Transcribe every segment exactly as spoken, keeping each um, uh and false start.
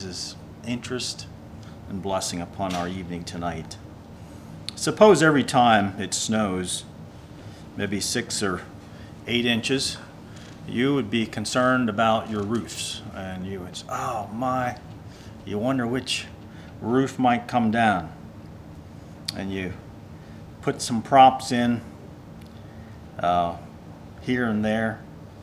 His interest and blessing upon our evening tonight. Suppose every time it snows, maybe six or eight inches, you would be concerned about your roofs, and you would say, oh my, you wonder which roof might come down. And you put some props in uh, here and there.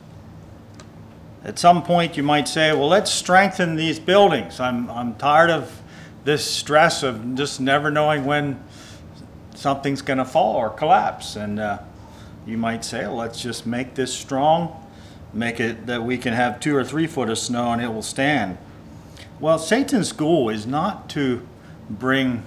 At some point you might say, well, let's strengthen these buildings. I'm, I'm tired of this stress of just never knowing when something's going to fall or collapse. And uh, you might say, well, let's just make this strong, make it that we can have two or three foot of snow and it will stand. Well, Satan's goal is not to bring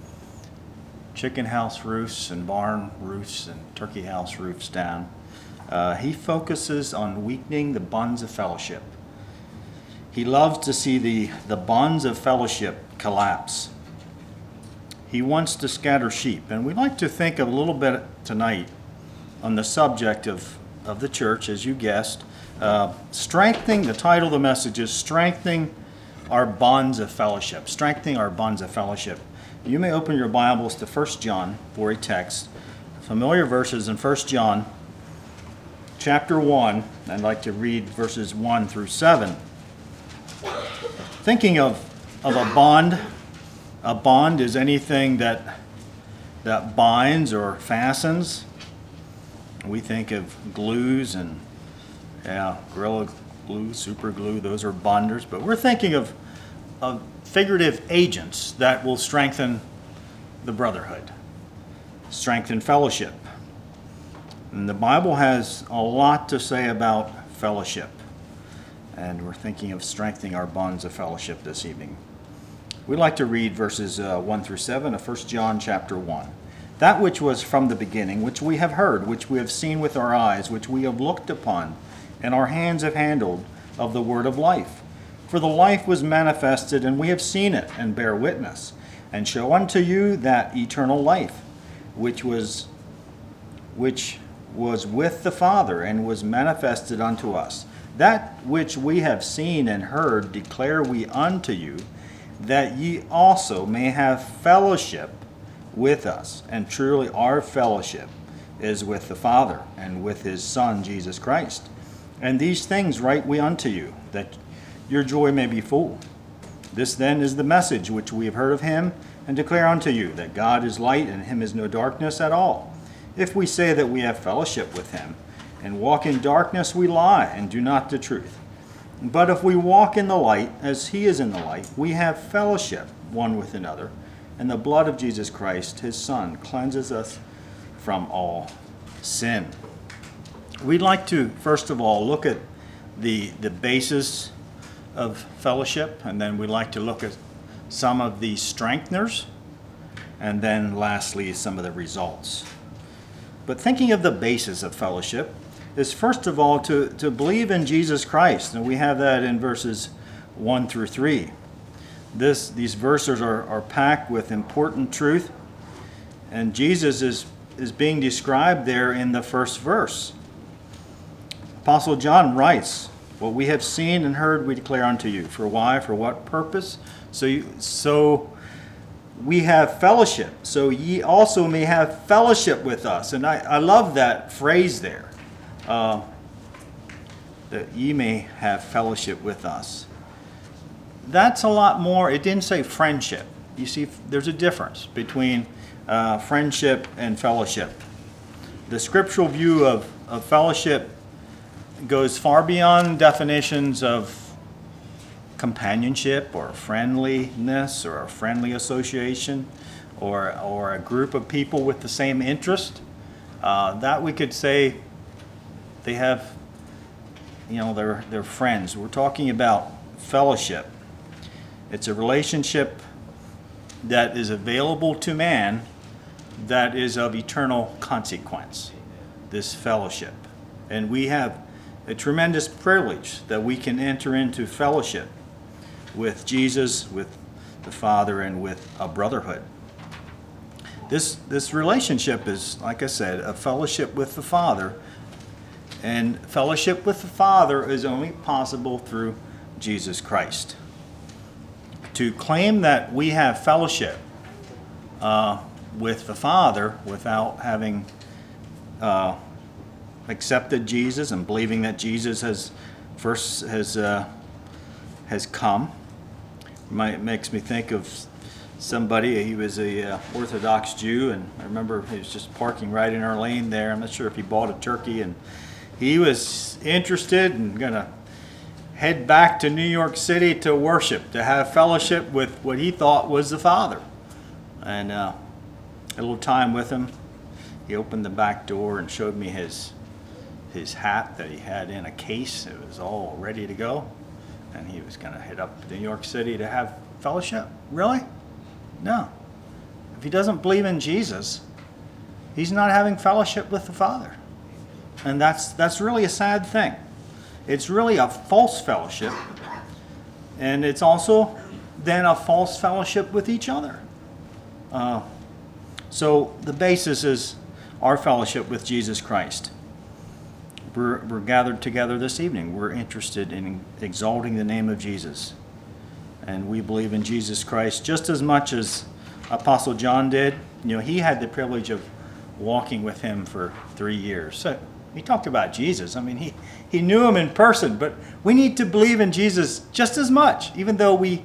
chicken house roofs and barn roofs and turkey house roofs down. Uh, he focuses on weakening the bonds of fellowship. He loves to see the, the bonds of fellowship collapse. He wants to scatter sheep. And we'd like to think a little bit tonight on the subject of, of the church, as you guessed. Uh, strengthening, the title of the message is Strengthening Our Bonds of Fellowship. Strengthening Our Bonds of Fellowship. You may open your Bibles to First John for a text. Familiar verses in First John chapter one. I'd like to read verses one through seven. Thinking of, of a bond, a bond is anything that, that binds or fastens. We think of glues and yeah, Gorilla Glue, Super Glue, those are bonders. But we're thinking of, of figurative agents that will strengthen the brotherhood, strengthen fellowship. And the Bible has a lot to say about fellowship. And we're thinking of strengthening our bonds of fellowship this evening. We'd like to read verses uh, one through seven of First John chapter one. That which was from the beginning, which we have heard, which we have seen with our eyes, which we have looked upon, and our hands have handled of the word of life. For the life was manifested, and we have seen it, and bear witness, and show unto you that eternal life, which was which was with the Father, and was manifested unto us. That which we have seen and heard declare we unto you, that ye also may have fellowship with us. And truly our fellowship is with the Father, and with his Son Jesus Christ. And these things write we unto you, that your joy may be full. This then is the message which we have heard of him, and declare unto you, that God is light, and in him is no darkness at all. If we say that we have fellowship with him, and walk in darkness, we lie, and do not the truth. But if we walk in the light, as he is in the light, we have fellowship one with another, and the blood of Jesus Christ, his Son, cleanses us from all sin. We'd like to, first of all, look at the, the basis of fellowship, and then we'd like to look at some of the strengtheners, and then lastly, some of the results. But thinking of the basis of fellowship is first of all to, to believe in Jesus Christ, and we have that in verses one through three. This, these verses are, are packed with important truth, and Jesus is, is being described there in the first verse. Apostle John writes, what we have seen and heard we declare unto you. For why? For what purpose? So, you, so we have fellowship, so ye also may have fellowship with us. And I, I love that phrase there, uh, that ye may have fellowship with us. That's a lot more. It didn't say friendship. You see, there's a difference between uh, friendship and fellowship. The scriptural view of, of fellowship goes far beyond definitions of companionship or friendliness or a friendly association or, or a group of people with the same interest. Uh, that we could say they have, you know, they're, they're friends. We're talking about fellowship. It's a relationship that is available to man that is of eternal consequence, this fellowship. And we have a tremendous privilege that we can enter into fellowship with Jesus, with the Father, and with a brotherhood. This, this relationship is, like I said, a fellowship with the Father. And fellowship with the Father is only possible through Jesus Christ. to claim that we have fellowship uh, with the Father without having uh, accepted Jesus and believing that Jesus has first has uh, has come. It makes me think of somebody. He was a uh, Orthodox Jew, and I remember he was just parking right in our lane there. I'm not sure if he bought a turkey, and he was interested and going to head back to New York City to worship, to have fellowship with what he thought was the Father. And uh, a little time with him, he opened the back door and showed me his his hat that he had in a case. It was all ready to go. And he was going to head up to New York City to have fellowship. Really? No. If he doesn't believe in Jesus, he's not having fellowship with the Father. And that's that's really a sad thing. It's really a false fellowship. And it's also then a false fellowship with each other. Uh, so the basis is our fellowship with Jesus Christ. We're, we're gathered together this evening. We're interested in exalting the name of Jesus. And we believe in Jesus Christ just as much as Apostle John did. You know, he had the privilege of walking with him for three years. So he talked about Jesus. I mean, he, he knew him in person, but we need to believe in Jesus just as much, even though we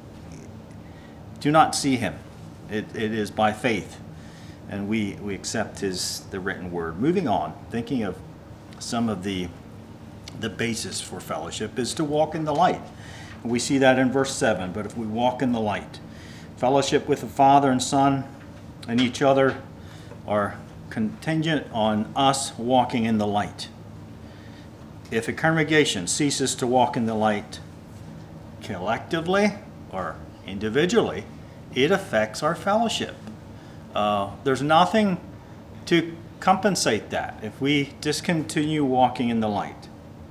do not see him. It, it is by faith, and we, we accept his the written word. Moving on, thinking of some of the the basis for fellowship is to walk in the light. We see that in verse seven. But if we walk in the light, fellowship with the Father and Son and each other are contingent on us walking in the light. If a congregation ceases to walk in the light collectively or individually, it affects our fellowship. Uh, there's nothing to compensate that if we discontinue walking in the light.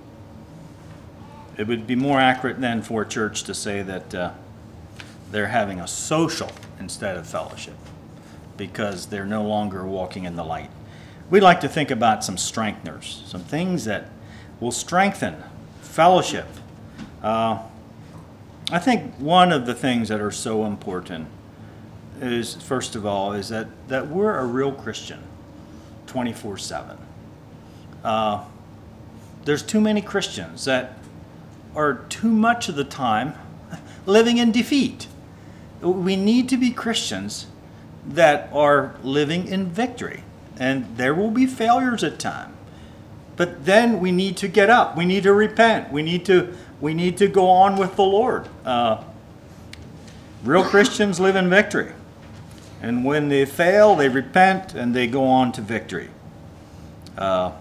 It would be more accurate then for a church to say that uh, they're having a social instead of fellowship because they're no longer walking in the light. We'd like to think about some strengtheners, some things that will strengthen fellowship. Uh, I think one of the things that are so important is, first of all, is that, that we're a real Christian twenty-four seven. Uh, there's too many Christians that are too much of the time living in defeat. We need to be Christians that are living in victory. And there will be failures at times. But then we need to get up. We need to repent. We need to, we need to go on with the Lord. Uh, real Christians live in victory. And when they fail, they repent and they go on to victory. Uh,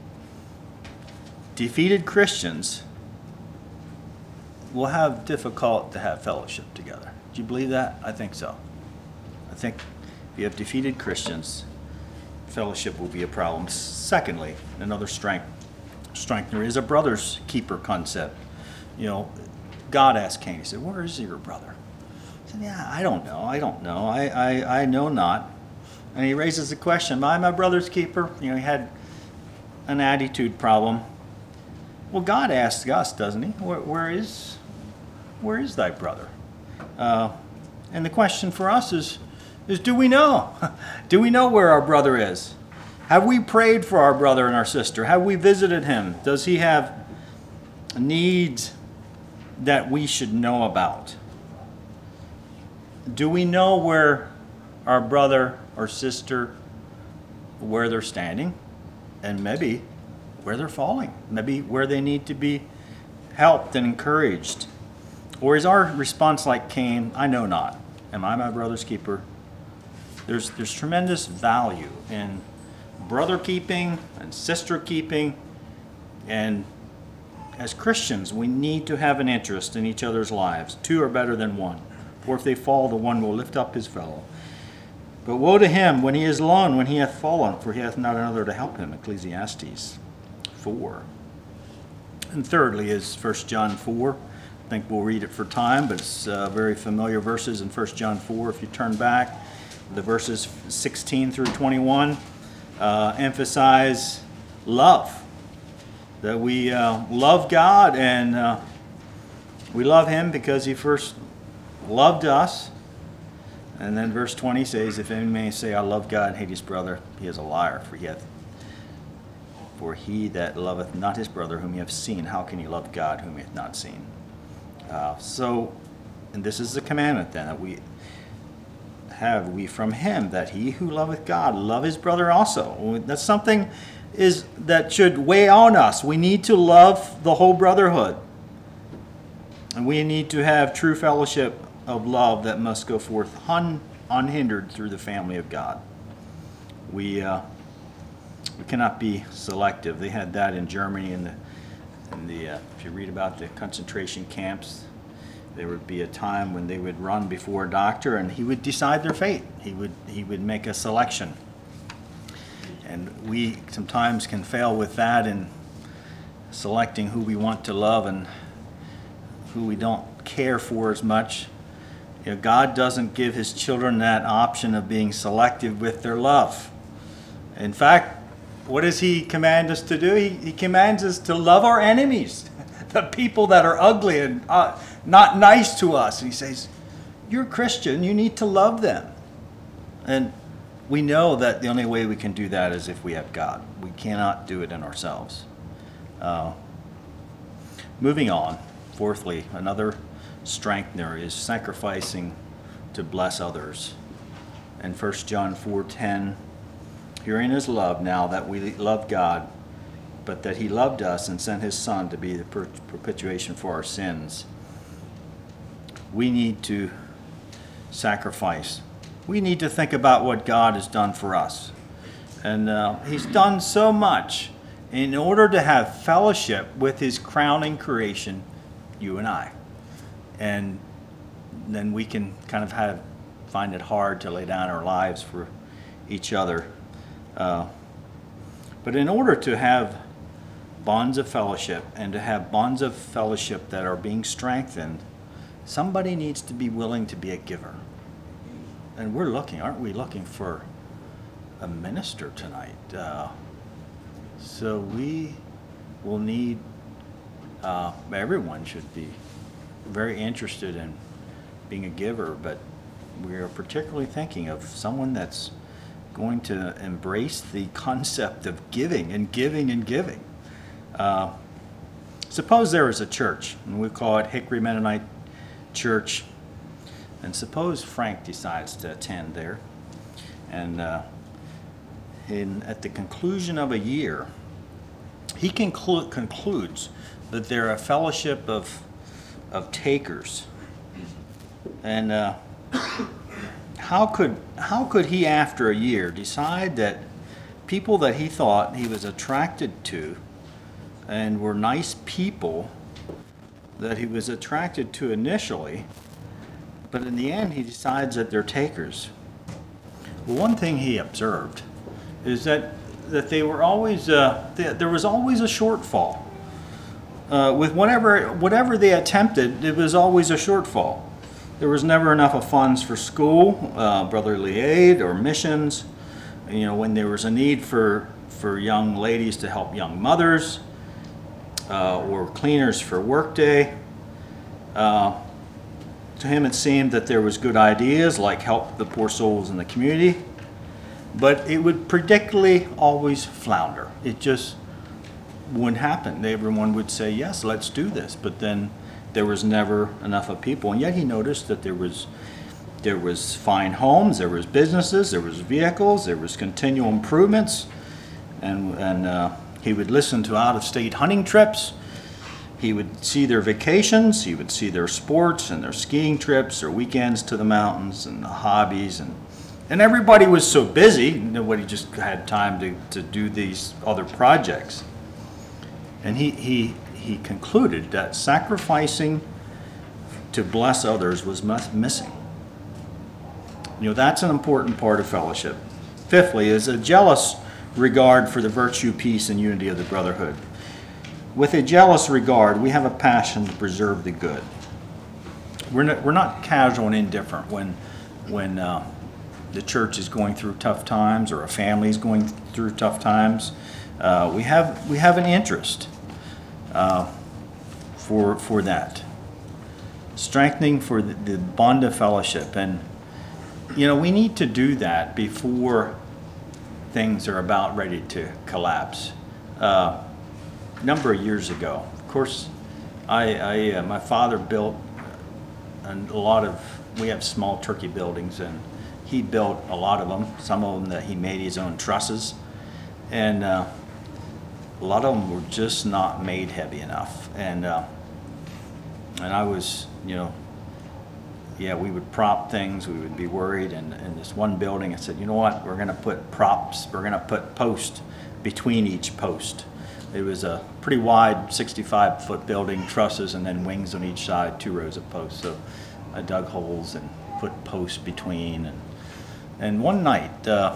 defeated Christians will have difficult to have fellowship together. Do you believe that? I think so. I think if you have defeated Christians, fellowship will be a problem. Secondly, another strength, strengthener is a brother's keeper concept. You know, God asked Cain, he said, "Where is your brother?" He said, "Yeah, I don't know. I don't know. I, I, I know not." And he raises the question, "Am I my brother's keeper?" You know, he had an attitude problem. Well, God asks us, doesn't he? Where, where is, where is thy brother? Uh, and the question for us is, is do we know? Do we know where our brother is? Have we prayed for our brother and our sister? Have we visited him? Does he have needs that we should know about? Do we know where our brother or sister, where they're standing, and maybe where they're falling, maybe where they need to be helped and encouraged? Or is our response like Cain, "I know not. Am I my brother's keeper?" There's, there's tremendous value in brother keeping and sister keeping. And as Christians, we need to have an interest in each other's lives. Two are better than one. For if they fall, the one will lift up his fellow. But woe to him when he is alone, when he hath fallen, for he hath not another to help him. Ecclesiastes four. And thirdly is First John four. I think we'll read it for time, but it's uh, very familiar verses in First John four. If you turn back, the verses sixteen through twenty-one uh, emphasize love. That we uh, love God, and uh, we love him because he first loved us. And then verse twenty says, if any man say, I love God and hate his brother, he is a liar. For he hath, for he that loveth not his brother whom he hath seen, how can he love God whom he hath not seen? Uh, so, and this is the commandment then, that we have we from him, that he who loveth God love his brother also. That's something is that should weigh on us. We need to love the whole brotherhood. And we need to have true fellowship of love that must go forth un, unhindered through the family of God. We uh, we cannot be selective. They had that in Germany in the in the uh, if you read about the concentration camps, there would be a time when they would run before a doctor and he would decide their fate. He would he would make a selection. And we sometimes can fail with that in selecting who we want to love and who we don't care for as much. You know, God doesn't give his children that option of being selective with their love. In fact, what does he command us to do? He, he commands us to love our enemies, the people that are ugly and uh, not nice to us. And he says, you're a Christian, you need to love them. And we know that the only way we can do that is if we have God. We cannot do it in ourselves. Uh, moving on, fourthly, another strengthener is sacrificing to bless others. In First John four ten, herein is love now, that we love God, but that he loved us and sent his Son to be the propitiation for our sins. We need to sacrifice. We need to think about what God has done for us. And uh, he's done so much in order to have fellowship with his crowning creation, you and I. And then we can kind of have, find it hard to lay down our lives for each other. Uh, but in order to have bonds of fellowship and to have bonds of fellowship that are being strengthened, somebody needs to be willing to be a giver. And we're looking, aren't we looking for a minister tonight? Uh, so we will need, uh, everyone should be very interested in being a giver, but we are particularly thinking of someone that's going to embrace the concept of giving and giving and giving. Uh, suppose there is a church, and we call it Hickory Mennonite Church, and suppose Frank decides to attend there, and uh, in, at the conclusion of a year, he conclu- concludes that they're a fellowship of of takers. And uh, how could how could he, after a year, decide that people that he thought he was attracted to and were nice people that he was attracted to initially, but in the end he decides that they're takers? Well, one thing he observed is that that they were always uh, th- there was always a shortfall. Uh, with whatever whatever they attempted, it was always a shortfall. There was never enough of funds for school, uh, brotherly aid, or missions. You know, when there was a need for for young ladies to help young mothers, uh, or cleaners for workday. Uh, to him, it seemed that there was good ideas like help the poor souls in the community, but it would predictably always flounder. It just wouldn't happen. Everyone would say, yes, let's do this, but then there was never enough of people. And yet he noticed that there was there was fine homes, there was businesses, there was vehicles, there was continual improvements, and and uh, he would listen to out-of-state hunting trips. He would see their vacations, he would see their sports and their skiing trips, their weekends to the mountains and the hobbies, and and everybody was so busy, nobody just had time to, to do these other projects. And he, he, he concluded that sacrificing to bless others was missing. You know, that's an important part of fellowship. Fifthly is a jealous regard for the virtue, peace, and unity of the brotherhood. With a jealous regard, we have a passion to preserve the good. We're not, we're not casual and indifferent when, when uh, the church is going through tough times or a family is going through tough times. Uh, we have we have an interest uh, for for that. strengthening for the, the bond of fellowship. And, you know, we need to do that before things are about ready to collapse. Uh, a number of years ago, of course, I, I uh, my father built a lot of, we have small turkey buildings, and he built a lot of them, some of them that he made his own trusses. And uh, a lot of them were just not made heavy enough. And uh, and I was, you know, yeah, we would prop things, we would be worried. And in this one building, I said, you know what, we're gonna put props, we're gonna put posts between each post. It was a pretty wide sixty-five foot building, trusses, and then wings on each side, two rows of posts. So I dug holes and put posts between. And, and one night, uh,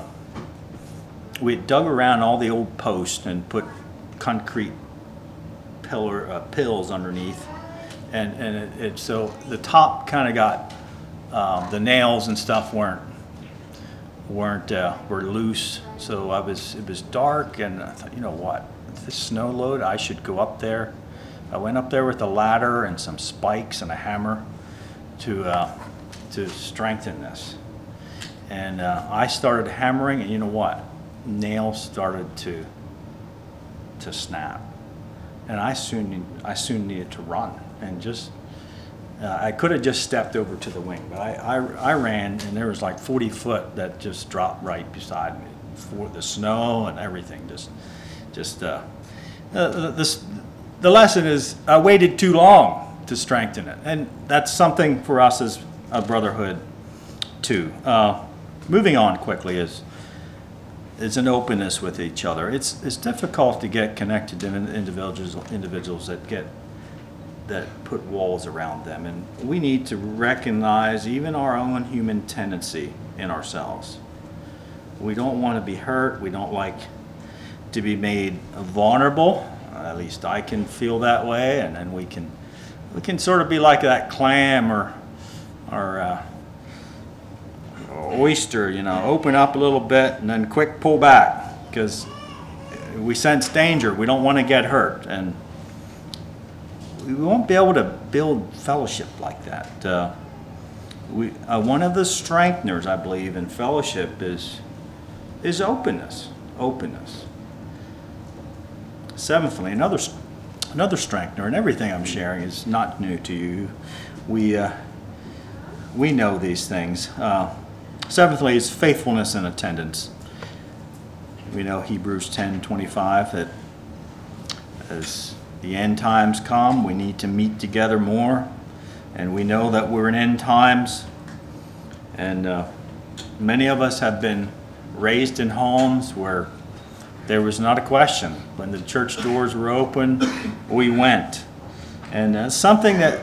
we dug around all the old posts and put concrete pillar uh, pills underneath, and and it, it so the top kind of got um, the nails and stuff weren't weren't uh, were loose. So I was it was dark, and I thought, you know what, this snow load, I should go up there. I went up there with a ladder and some spikes and a hammer to uh, to strengthen this, and uh, I started hammering, and you know what, nails started to to snap, and I soon I soon needed to run, and just uh, I could have just stepped over to the wing, but I, I I ran, and there was like forty foot that just dropped right beside me, for the snow and everything. Just just uh, uh, this the lesson is I waited too long to strengthen it, and that's something for us as a brotherhood too. Uh, moving on quickly is. is an openness with each other. It's it's difficult to get connected to individuals individuals that get that put walls around them, and we need to recognize even our own human tendency in ourselves. We don't want to be hurt. We don't like to be made vulnerable. At least I can feel that way, and then we can we can sort of be like that clam or or. Uh, oyster, you know, open up a little bit and then quick pull back, because we sense danger. We don't want to get hurt, and we won't be able to build fellowship like that. Uh, we uh, one of the strengtheners, I believe, in fellowship is is openness. Openness. Seventhly, another another strengthener, and everything I'm sharing is not new to you. We uh, we know these things. Uh, Seventhly is faithfulness in attendance. We know Hebrews ten twenty-five that as the end times come, we need to meet together more, and we know that we're in end times, and uh, many of us have been raised in homes where there was not a question. When the church doors were open, we went, and uh, something that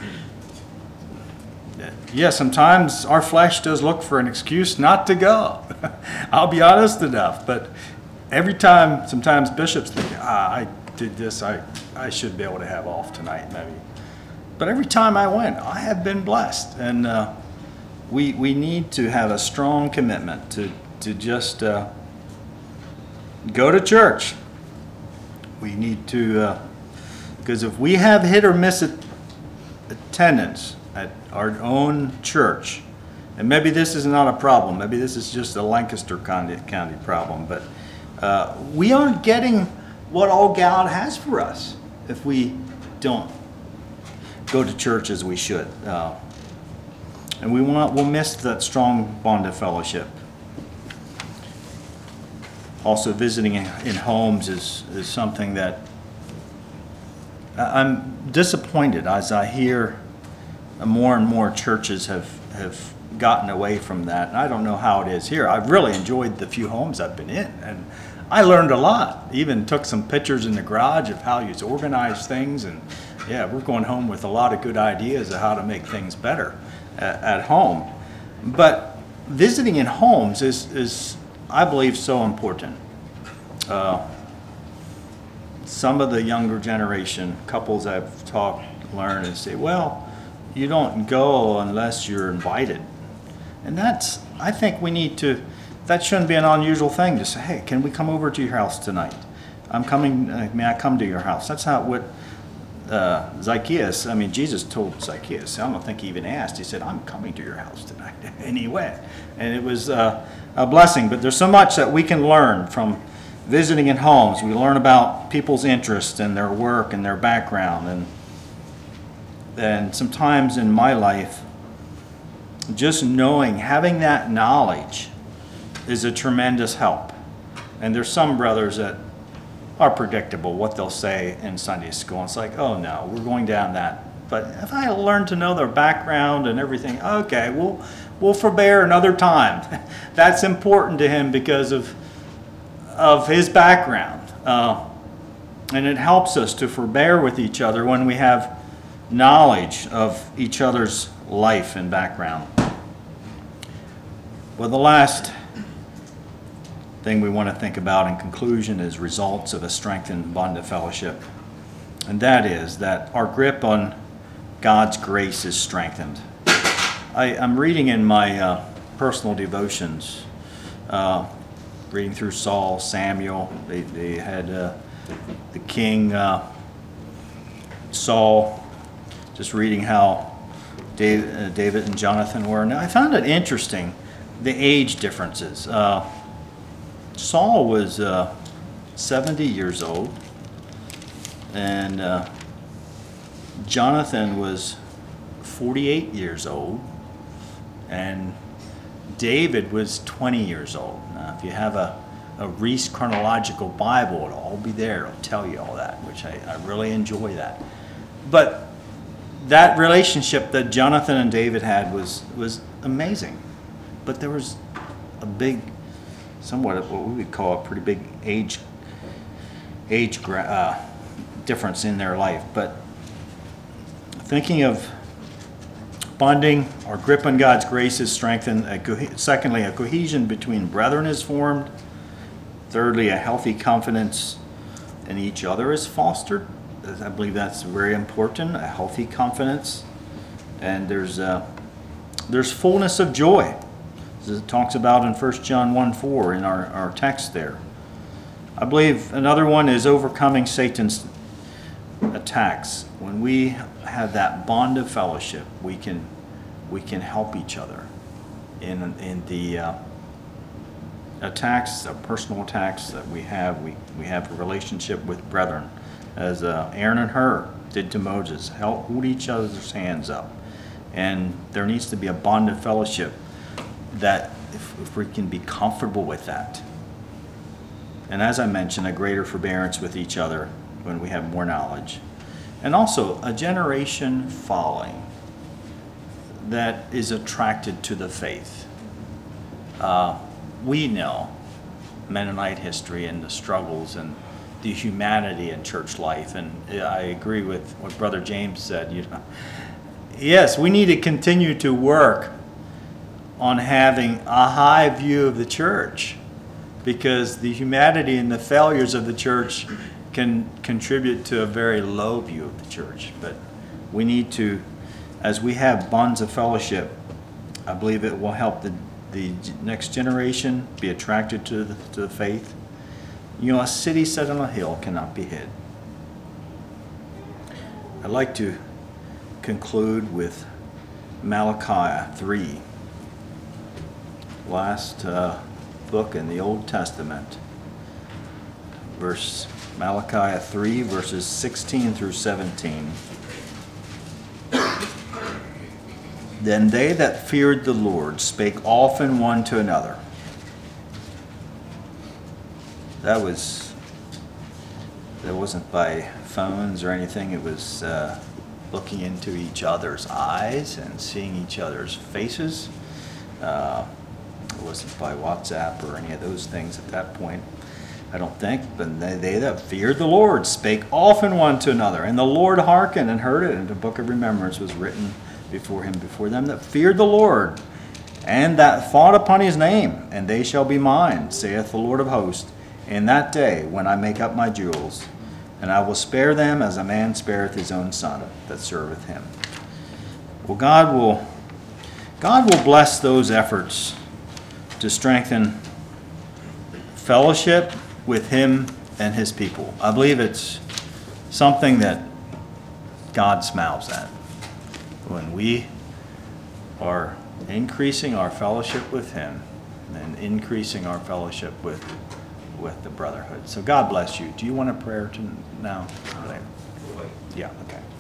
yeah, sometimes our flesh does look for an excuse not to go. I'll be honest enough, but every time, sometimes bishops think, ah, I did this, I, I should be able to have off tonight, maybe. But every time I went, I have been blessed, and uh, we we need to have a strong commitment to to just uh, go to church. We need to, because uh, if we have hit or miss attendance at our own church, and maybe this is not a problem, maybe this is just a Lancaster County, county problem, but uh, we aren't getting what all God has for us if we don't go to church as we should. Uh, and we want, we'll miss that strong bond of fellowship. Also, visiting in, in homes is, is something that I'm disappointed as I hear more and more churches have, have gotten away from that. And I don't know how it is here. I've really enjoyed the few homes I've been in, and I learned a lot. Even took some pictures in the garage of how you organize things, and yeah, we're going home with a lot of good ideas of how to make things better at, at home. But visiting in homes is, is I believe, so important. Uh, some of the younger generation, couples I've talked, learned, and say, well, you don't go unless you're invited. And that's, I think we need to, that shouldn't be an unusual thing to say, hey, can we come over to your house tonight? I'm coming, uh, may I come to your house? That's how, what, uh, Zacchaeus, I mean, Jesus told Zacchaeus, I don't think he even asked, he said, I'm coming to your house tonight. And he went. And it was uh, a blessing. But there's so much that we can learn from visiting in homes. We learn about people's interests and their work and their background. And, and sometimes in my life, just knowing, having that knowledge is a tremendous help. And there's some brothers that are predictable, what they'll say in Sunday school. It's like, oh no, we're going down that. But if I learn to know their background and everything, okay, we'll, we'll forbear another time. That's important to him because of, of his background. Uh, and it helps us to forbear with each other when we have knowledge of each other's life and background. Well, the last thing we want to think about in conclusion is results of a strengthened bond of fellowship. And that is that our grip on God's grace is strengthened. I, I'm reading in my uh, personal devotions, uh, reading through Saul, Samuel. They, they had uh, the king uh, Saul, just reading how David, uh, David and Jonathan were. Now, I found it interesting, the age differences. Uh, Saul was uh, seventy years old, and uh, Jonathan was forty-eight years old, and David was twenty years old. Now, if you have a, a Reese chronological Bible, it'll all be there. It'll tell you all that, which I, I really enjoy that. But that relationship that Jonathan and David had was, was amazing. But there was a big, somewhat what we would call a pretty big age age uh, difference in their life. But thinking of bonding, our grip on God's grace is strengthened. A co- secondly, a cohesion between brethren is formed. Thirdly, a healthy confidence in each other is fostered. I believe that's very important, a healthy confidence. And there's uh, there's fullness of joy. As it talks about in First John one four in our, our text there. I believe another one is overcoming Satan's attacks. When we have that bond of fellowship, we can we can help each other in in the uh, attacks, the personal attacks that we have. We we have a relationship with brethren, as uh, Aaron and Hur did to Moses. Help hold each other's hands up, and there needs to be a bond of fellowship. That if, if we can be comfortable with that. And as I mentioned, a greater forbearance with each other when we have more knowledge. And also a generation following that is attracted to the faith. Uh, we know Mennonite history and the struggles and the humanity in church life. And I agree with what Brother James said. You know, yes, we need to continue to work on having a high view of the church, because the humanity and the failures of the church can contribute to a very low view of the church. But we need to, as we have bonds of fellowship, I believe it will help the, the next generation be attracted to the, to the faith. You know, a city set on a hill cannot be hid. I'd like to conclude with Malachi three. Last uh, book in the Old Testament, verse Malachi three, verses sixteen through seventeen. Then they that feared the Lord spake often one to another. That was, that wasn't by phones or anything. It was uh, looking into each other's eyes and seeing each other's faces. Uh, It wasn't by WhatsApp or any of those things at that point, I don't think. But they, they that feared the Lord spake often one to another. And the Lord hearkened and heard it, and the book of remembrance was written before him, before them that feared the Lord, and that thought upon his name. And they shall be mine, saith the Lord of hosts, in that day when I make up my jewels. And I will spare them as a man spareth his own son that serveth him. Well, God will, God will bless those efforts to strengthen fellowship with him and his people. I believe it's something that God smiles at. When we are increasing our fellowship with him and increasing our fellowship with with the brotherhood. So God bless you. Do you want a prayer to now? Yeah, okay.